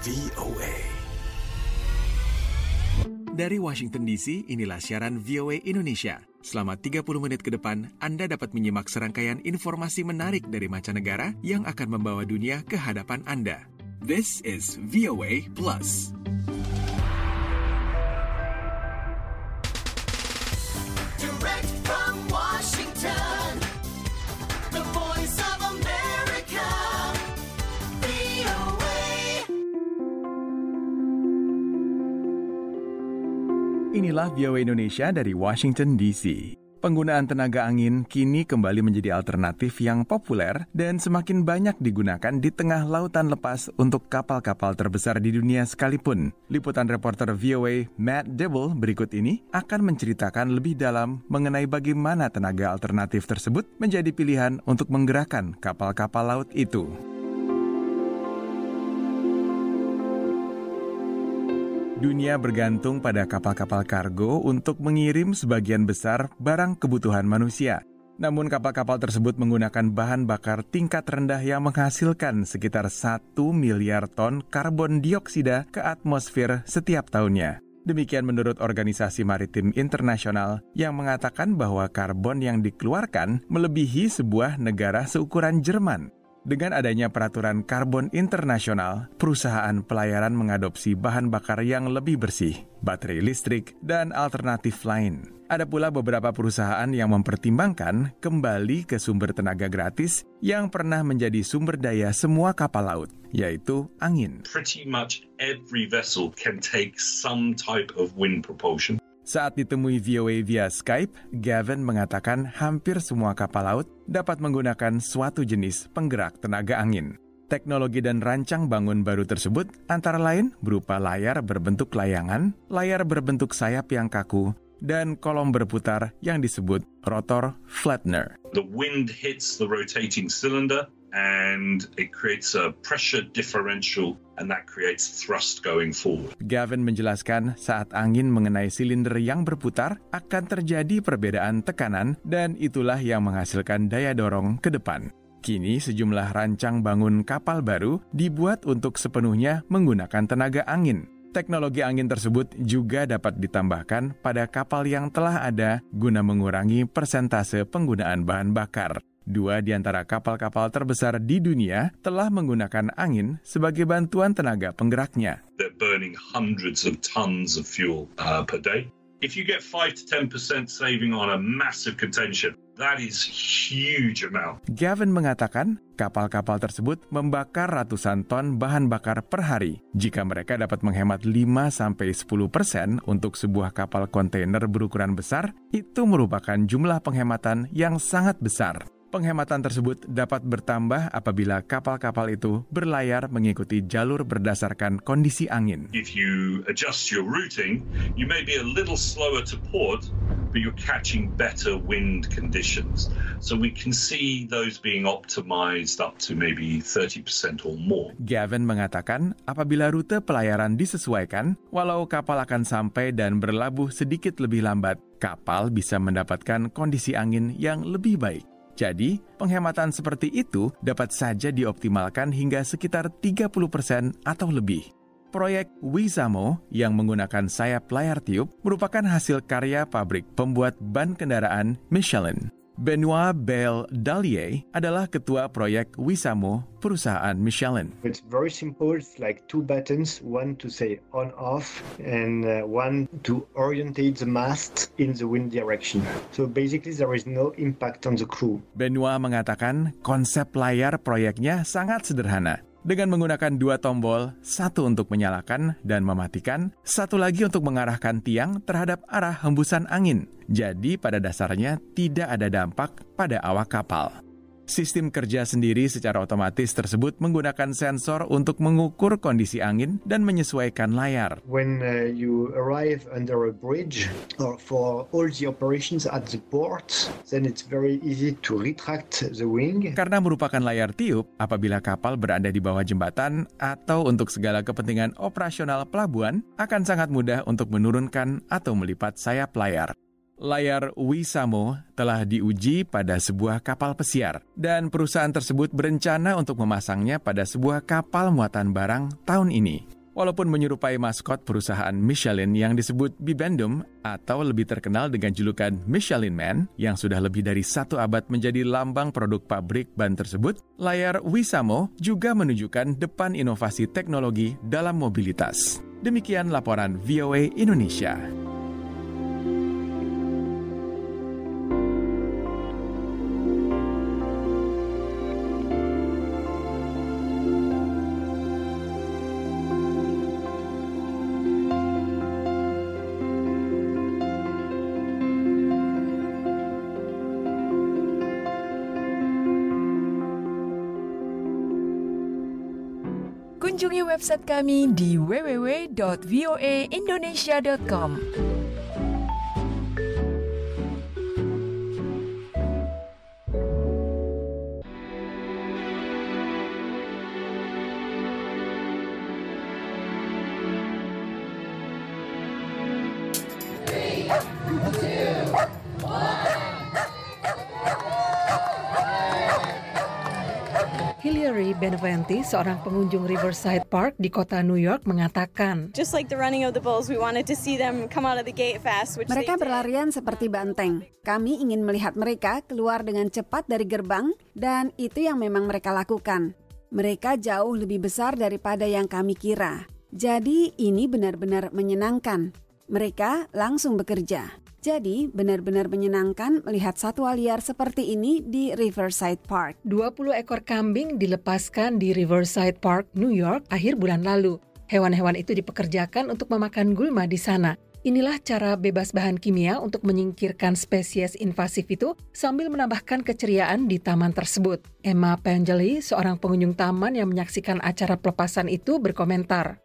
VOA. Dari Washington DC, inilah siaran VOA Indonesia. Selama 30 menit ke depan, Anda dapat menyimak serangkaian informasi menarik dari mancanegara yang akan membawa dunia ke hadapan Anda. This is VOA Plus. Direct from Washington, the voice of America, VOA. Inilah VOA Indonesia dari Washington DC. Penggunaan tenaga angin kini kembali menjadi alternatif yang populer dan semakin banyak digunakan di tengah lautan lepas untuk kapal-kapal terbesar di dunia sekalipun. Liputan reporter VOA Matt Dibble berikut ini akan menceritakan lebih dalam mengenai bagaimana tenaga alternatif tersebut menjadi pilihan untuk menggerakkan kapal-kapal laut itu. Dunia bergantung pada kapal-kapal kargo untuk mengirim sebagian besar barang kebutuhan manusia. Namun kapal-kapal tersebut menggunakan bahan bakar tingkat rendah yang menghasilkan sekitar 1 miliar ton karbon dioksida ke atmosfer setiap tahunnya. Demikian menurut Organisasi Maritim Internasional yang mengatakan bahwa karbon yang dikeluarkan melebihi sebuah negara seukuran Jerman. Dengan adanya peraturan karbon internasional, perusahaan pelayaran mengadopsi bahan bakar yang lebih bersih, baterai listrik, dan alternatif lain. Ada pula beberapa perusahaan yang mempertimbangkan kembali ke sumber tenaga gratis yang pernah menjadi sumber daya semua kapal laut, yaitu angin. Pretty much every vessel can take some type of wind propulsion. Saat ditemui VOA via Skype, Gavin mengatakan hampir semua kapal laut dapat menggunakan suatu jenis penggerak tenaga angin. Teknologi dan rancang bangun baru tersebut antara lain berupa layar berbentuk layangan, layar berbentuk sayap yang kaku, dan kolom berputar yang disebut rotor flattener. The wind hits the rotating cylinder and it creates a pressure differential and that creates thrust going forward. Gavin menjelaskan saat angin mengenai silinder yang berputar akan terjadi perbedaan tekanan dan itulah yang menghasilkan daya dorong ke depan. Kini sejumlah rancang bangun kapal baru dibuat untuk sepenuhnya menggunakan tenaga angin. Teknologi angin tersebut juga dapat ditambahkan pada kapal yang telah ada guna mengurangi persentase penggunaan bahan bakar. 2 di antara kapal-kapal terbesar di dunia telah menggunakan angin sebagai bantuan tenaga penggeraknya. They're burning hundreds of tons of fuel per day. If you get 5 to 10% saving on a massive container ship, that is huge amount. Gavin mengatakan kapal-kapal tersebut membakar ratusan ton bahan bakar per hari. Jika mereka dapat menghemat 5-10% untuk sebuah kapal kontainer berukuran besar, itu merupakan jumlah penghematan yang sangat besar. Penghematan tersebut dapat bertambah apabila kapal-kapal itu berlayar mengikuti jalur berdasarkan kondisi angin. If you adjust your routing, you may be a little slower to port, but you're catching better wind conditions. So we can see those being optimized up to maybe 30% or more. Gavin mengatakan apabila rute pelayaran disesuaikan, walau kapal akan sampai dan berlabuh sedikit lebih lambat, kapal bisa mendapatkan kondisi angin yang lebih baik. Jadi, penghematan seperti itu dapat saja dioptimalkan hingga sekitar 30% atau lebih. Proyek Wizamo yang menggunakan sayap layar tiup merupakan hasil karya pabrik pembuat ban kendaraan Michelin. Benoit Bel-Dallier adalah ketua proyek Wizamo, perusahaan Michelin. It's very simple. It's like 2 buttons, one to say on off and one to orientate the mast in the wind direction. So basically there is no impact on the crew. Benoit mengatakan konsep layar proyeknya sangat sederhana. Dengan menggunakan 2 tombol, satu untuk menyalakan dan mematikan, satu lagi untuk mengarahkan tiang terhadap arah hembusan angin. Jadi pada dasarnya tidak ada dampak pada awak kapal. Sistem kerja sendiri secara otomatis tersebut menggunakan sensor untuk mengukur kondisi angin dan menyesuaikan layar. When you arrive under a bridge or for all the operations at the port, then it's very easy to retract the wing. Karena merupakan layar tiup, apabila kapal berada di bawah jembatan atau untuk segala kepentingan operasional pelabuhan, akan sangat mudah untuk menurunkan atau melipat sayap layar. Layar Wisamo telah diuji pada sebuah kapal pesiar dan perusahaan tersebut berencana untuk memasangnya pada sebuah kapal muatan barang tahun ini. Walaupun menyerupai maskot perusahaan Michelin yang disebut Bibendum atau lebih terkenal dengan julukan Michelin Man yang sudah lebih dari 1 abad menjadi lambang produk pabrik ban tersebut, layar Wisamo juga menunjukkan depan inovasi teknologi dalam mobilitas. Demikian laporan VOA Indonesia. Kunjungi website kami di www.voaindonesia.com. Hilary Beneventi, seorang pengunjung Riverside Park di kota New York, mengatakan, Just like the running of the bulls, we wanted to see them come out of the gate fast, which Mereka they did. berlarian seperti banteng. Kami ingin melihat mereka keluar dengan cepat dari gerbang, dan itu yang memang mereka lakukan. Mereka jauh lebih besar daripada yang kami kira. Jadi ini benar-benar menyenangkan. Mereka langsung bekerja. Jadi benar-benar menyenangkan melihat satwa liar seperti ini di Riverside Park. 20 ekor kambing dilepaskan di Riverside Park, New York, akhir bulan lalu. Hewan-hewan itu dipekerjakan untuk memakan gulma di sana. Inilah cara bebas bahan kimia untuk menyingkirkan spesies invasif itu sambil menambahkan keceriaan di taman tersebut. Emma Pangeli, seorang pengunjung taman yang menyaksikan acara pelepasan itu, berkomentar.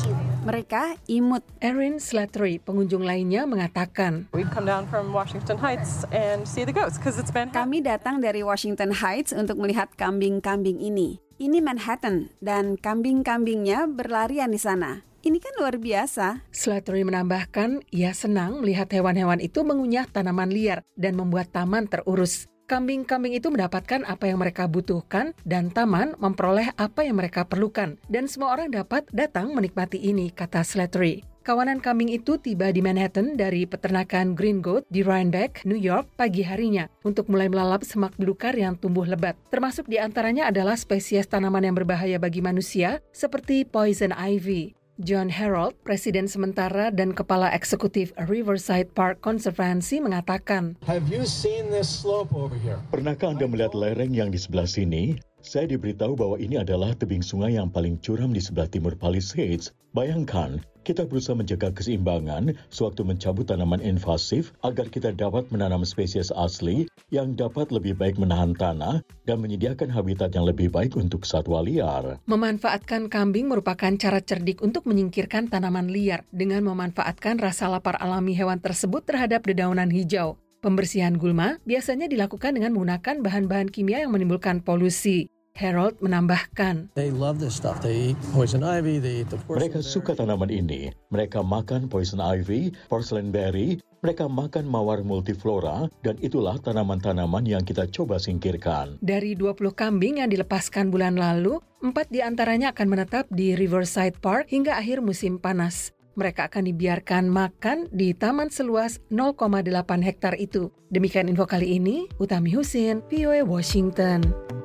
Mereka imut. Erin Slattery, pengunjung lainnya, mengatakan, We've come down from Washington Heights and see the goats because it's Manhattan. Kami datang dari Washington Heights untuk melihat kambing-kambing ini. Ini Manhattan, dan kambing-kambingnya berlarian di sana. Ini kan luar biasa. Slattery menambahkan, ia senang melihat hewan-hewan itu mengunyah tanaman liar dan membuat taman terurus. Kambing-kambing itu mendapatkan apa yang mereka butuhkan dan taman memperoleh apa yang mereka perlukan. Dan semua orang dapat datang menikmati ini, kata Slattery. Kawanan kambing itu tiba di Manhattan dari peternakan Green Goat di Rhinebeck, New York, pagi harinya untuk mulai melalap semak belukar yang tumbuh lebat. Termasuk di antaranya adalah spesies tanaman yang berbahaya bagi manusia seperti poison ivy. John Harold, Presiden sementara dan Kepala Eksekutif Riverside Park Conservancy, mengatakan, Have you seen this slope over here? Pernahkah Anda melihat lereng yang di sebelah sini? Saya diberitahu bahwa ini adalah tebing sungai yang paling curam di sebelah timur Palisades. Bayangkan, kita berusaha menjaga keseimbangan sewaktu mencabut tanaman invasif agar kita dapat menanam spesies asli yang dapat lebih baik menahan tanah dan menyediakan habitat yang lebih baik untuk satwa liar. Memanfaatkan kambing merupakan cara cerdik untuk menyingkirkan tanaman liar dengan memanfaatkan rasa lapar alami hewan tersebut terhadap dedaunan hijau. Pembersihan gulma biasanya dilakukan dengan menggunakan bahan-bahan kimia yang menimbulkan polusi. Harold menambahkan, They love this stuff. They eat poison ivy, they eat the Mereka suka tanaman ini. Mereka makan poison ivy, porcelain berry, mereka makan mawar multiflora, dan itulah tanaman-tanaman yang kita coba singkirkan. Dari 20 kambing yang dilepaskan bulan lalu, 4 diantaranya akan menetap di Riverside Park hingga akhir musim panas. Mereka akan dibiarkan makan di taman seluas 0,8 hektar itu. Demikian info kali ini, Utami Husin, VOA Washington.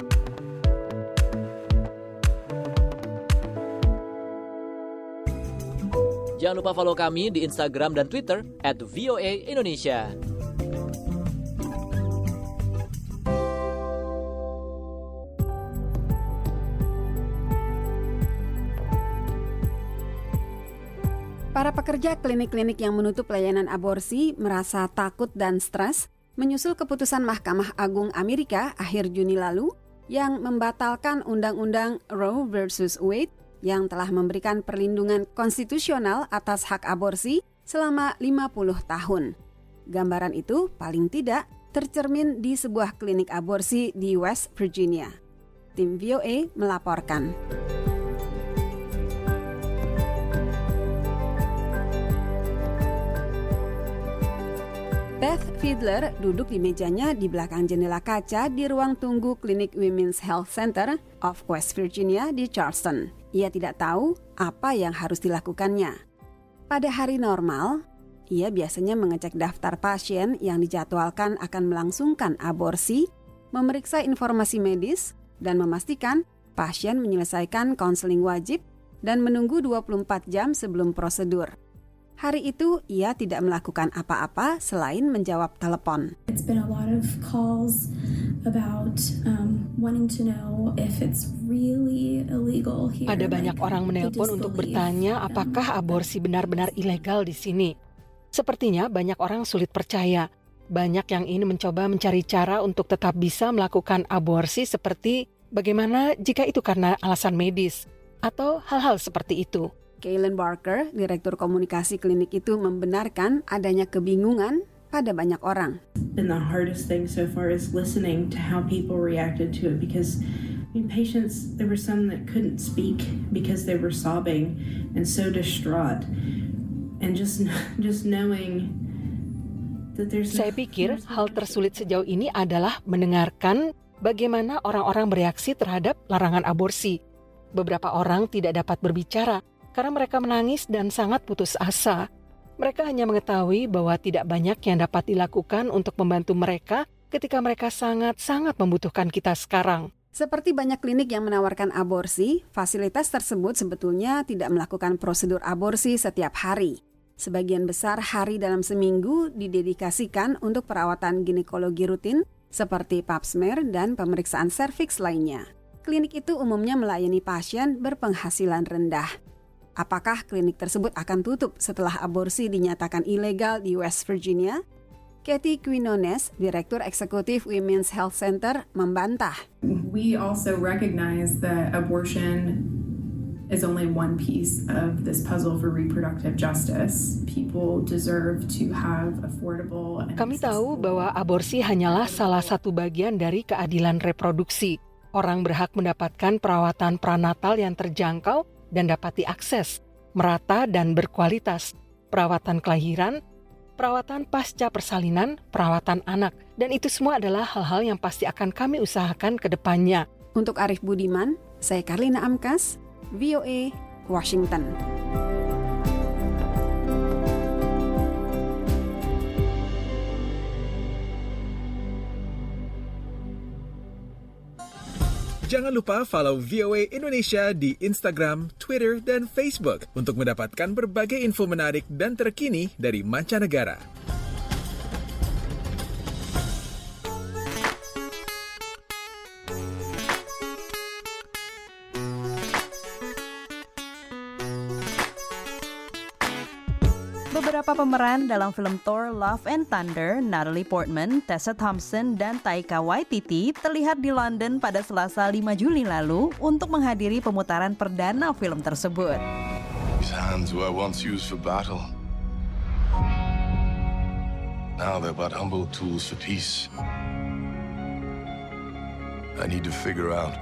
Jangan lupa follow kami di Instagram dan Twitter @VOA_Indonesia. Para pekerja klinik-klinik yang menutup layanan aborsi merasa takut dan stres menyusul keputusan Mahkamah Agung Amerika akhir Juni lalu yang membatalkan Undang-Undang Roe vs. Wade yang telah memberikan perlindungan konstitusional atas hak aborsi selama 50 tahun. Gambaran itu paling tidak tercermin di sebuah klinik aborsi di West Virginia. Tim VOA melaporkan. Beth Fiedler duduk di mejanya di belakang jendela kaca di ruang tunggu klinik Women's Health Center of West Virginia di Charleston. Ia tidak tahu apa yang harus dilakukannya. Pada hari normal, ia biasanya mengecek daftar pasien yang dijadwalkan akan melangsungkan aborsi, memeriksa informasi medis, dan memastikan pasien menyelesaikan konseling wajib dan menunggu 24 jam sebelum prosedur. Hari itu, ia tidak melakukan apa-apa selain menjawab telepon. It's been a lot of calls about wanting to know if it's really illegal here. Ada banyak orang menelpon untuk bertanya apakah aborsi benar-benar ilegal di sini. Sepertinya banyak orang sulit percaya. Banyak yang ingin mencoba mencari cara untuk tetap bisa melakukan aborsi seperti bagaimana jika itu karena alasan medis atau hal-hal seperti itu. Kaylin Barker, direktur komunikasi klinik itu, membenarkan adanya kebingungan pada banyak orang. And the hardest thing so far is listening to how people reacted to it because patients, there were some that couldn't speak because they were sobbing and so distraught. And just knowing that there's Saya pikir hal tersulit sejauh ini adalah mendengarkan bagaimana orang-orang bereaksi terhadap larangan aborsi. Beberapa orang tidak dapat berbicara karena mereka menangis dan sangat putus asa. Mereka hanya mengetahui bahwa tidak banyak yang dapat dilakukan untuk membantu mereka ketika mereka sangat-sangat membutuhkan kita sekarang. Seperti banyak klinik yang menawarkan aborsi, fasilitas tersebut sebetulnya tidak melakukan prosedur aborsi setiap hari. Sebagian besar hari dalam seminggu didedikasikan untuk perawatan ginekologi rutin seperti pap smear dan pemeriksaan serviks lainnya. Klinik itu umumnya melayani pasien berpenghasilan rendah. Apakah klinik tersebut akan tutup setelah aborsi dinyatakan ilegal di West Virginia? Kathy Quinones, Direktur Eksekutif Women's Health Center, membantah. We also recognize that abortion is only one piece of this puzzle for reproductive justice. People deserve to have affordable and Kami tahu bahwa aborsi hanyalah salah satu bagian dari keadilan reproduksi. Orang berhak mendapatkan perawatan pranatal yang terjangkau dan dapat diakses, merata dan berkualitas, perawatan kelahiran, perawatan pasca persalinan, perawatan anak, dan itu semua adalah hal-hal yang pasti akan kami usahakan ke depannya. Untuk Arif Budiman, saya Karlina Amkas, VOA, Washington. Jangan lupa follow VOA Indonesia di Instagram, Twitter, dan Facebook untuk mendapatkan berbagai info menarik dan terkini dari mancanegara. Beberapa pemeran dalam film Thor Love and Thunder, Natalie Portman, Tessa Thompson, dan Taika Waititi terlihat di London pada Selasa 5 Juli lalu untuk menghadiri pemutaran perdana film tersebut. These hands were once used for battle. Now they're but humble tools for peace. I need to figure out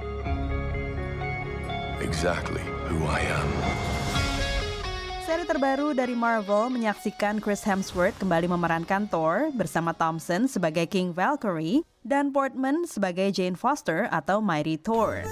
exactly who I am. Seri terbaru dari Marvel menyaksikan Chris Hemsworth kembali memerankan Thor bersama Thompson sebagai King Valkyrie dan Portman sebagai Jane Foster atau Mighty Thor.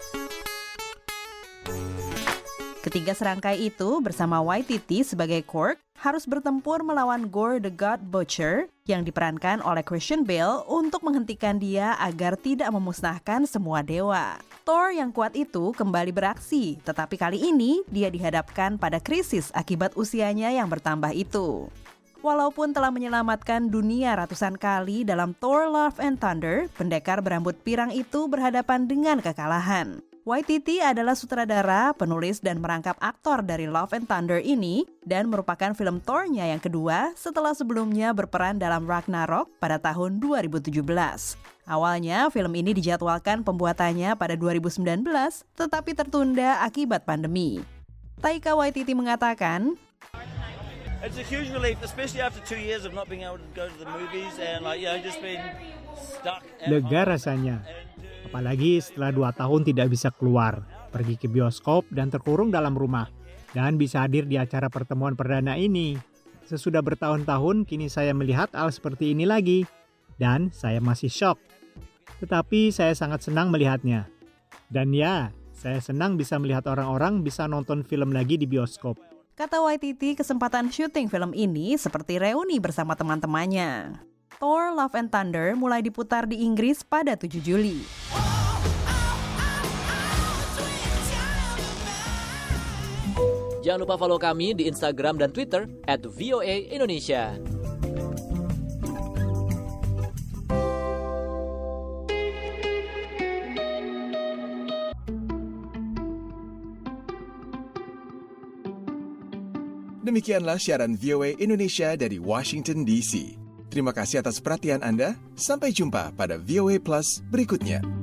Ketiga serangkai itu bersama Waititi sebagai Korg harus bertempur melawan Gore the God Butcher yang diperankan oleh Christian Bale untuk menghentikan dia agar tidak memusnahkan semua dewa. Thor yang kuat itu kembali beraksi, tetapi kali ini dia dihadapkan pada krisis akibat usianya yang bertambah itu. Walaupun telah menyelamatkan dunia ratusan kali dalam Thor Love and Thunder, pendekar berambut pirang itu berhadapan dengan kekalahan. Waititi adalah sutradara, penulis, dan merangkap aktor dari Love and Thunder ini dan merupakan film Thor-nya yang kedua setelah sebelumnya berperan dalam Ragnarok pada tahun 2017. Awalnya film ini dijadwalkan pembuatannya pada 2019 tetapi tertunda akibat pandemi. Taika Waititi mengatakan, It's a huge relief, especially after 2 years of not being able to go to the movies and just been stuck at home. Lega rasanya. Apalagi setelah 2 tahun tidak bisa keluar, pergi ke bioskop dan terkurung dalam rumah, dan bisa hadir di acara pertemuan perdana ini. sesudah bertahun-tahun kini saya melihat hal seperti ini lagi. Dan saya masih shock. Tetapi saya sangat senang melihatnya. Dan ya, saya senang bisa melihat orang-orang bisa nonton film lagi di bioskop. Kata Waititi, kesempatan syuting film ini seperti reuni bersama teman-temannya. Thor Love and Thunder mulai diputar di Inggris pada 7 Juli. Jangan lupa follow kami di Instagram dan Twitter @VOA_Indonesia. Demikianlah siaran VOA Indonesia dari Washington DC. Terima kasih atas perhatian Anda. Sampai jumpa pada VOA Plus berikutnya.